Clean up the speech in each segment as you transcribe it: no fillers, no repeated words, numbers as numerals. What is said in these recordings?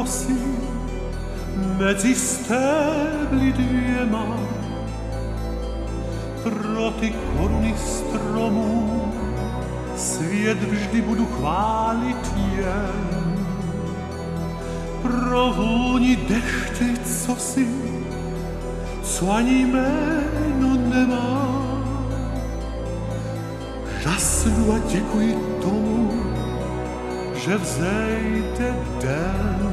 si medzi stébly dvěma pro ty koruny stromů svět vždy budu chválit jen. Pro vůni deště, co ani jméno nemá. Žasnu a děkuji tomu, že vzejde den.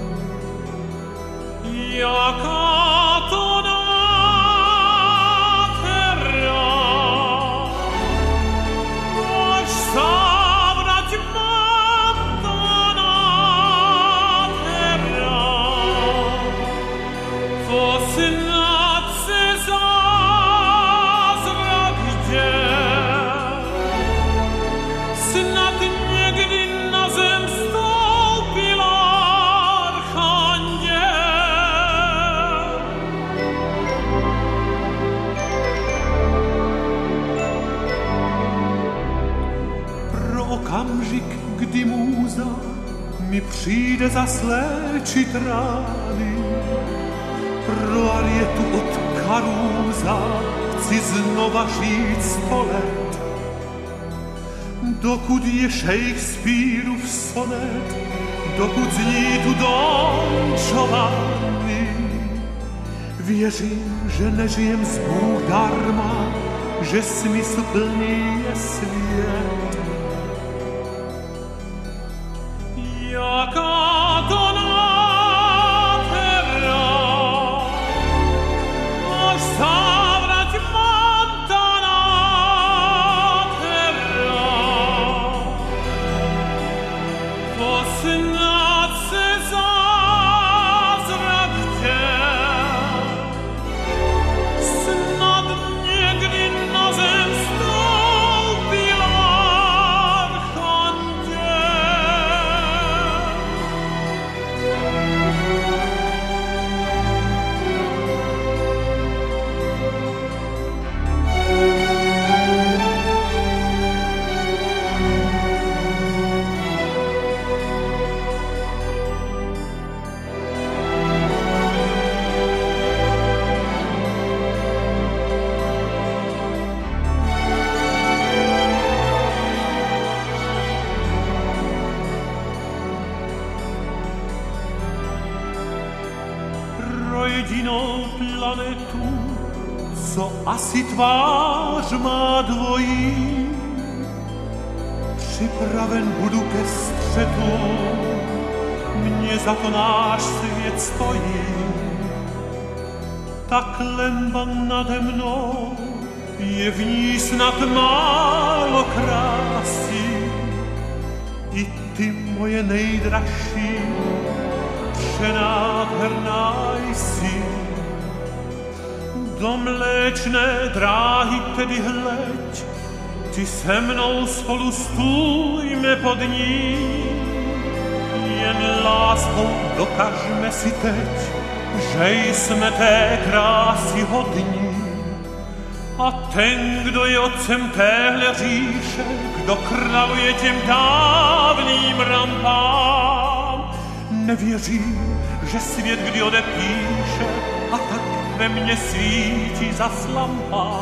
Jaká to nádhera, až zavnať mám to nádhera, to snad se zázrak děl, snad někdy na zem stoupila okamžik, kdy múza mi přijde zasléčit rány. Pro Arietu od Karúza chci znova žít 100 let. Dokud je Shakespeareův sonet, dokud zní tu Don Giovanni, věřím, že nežijem z Bůh darma, že smysluplný je svět. Jaká to nádhera, až zavrať mám ta nádhera, to snad se zázrak děl, snad někdy na zem stoupila jedinou planetu, co asi tvář má dvojí. Připraven budu ke střetu, mě za to náš svět stojí. Ta klenba nade mnou je v ní snad málo krásy. I ty moje nejdražší, přenádherná jsi. Do mléčné dráhy tedy hleď, ty se mnou spolu stůjme pod ní. Jen láskou dokažme si teď, že jsme té krásy hodní. A ten, kdo je otcem téhle říše, kdo kraluje těm dávným rampám, nevěří, že svět kdy odepíše a tak ve mně svítí zas lampa.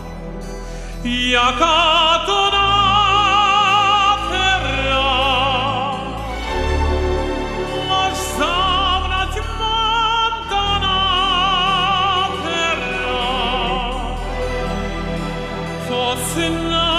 Jaká to nádhera, až zavrať mám ta nádhera, to snad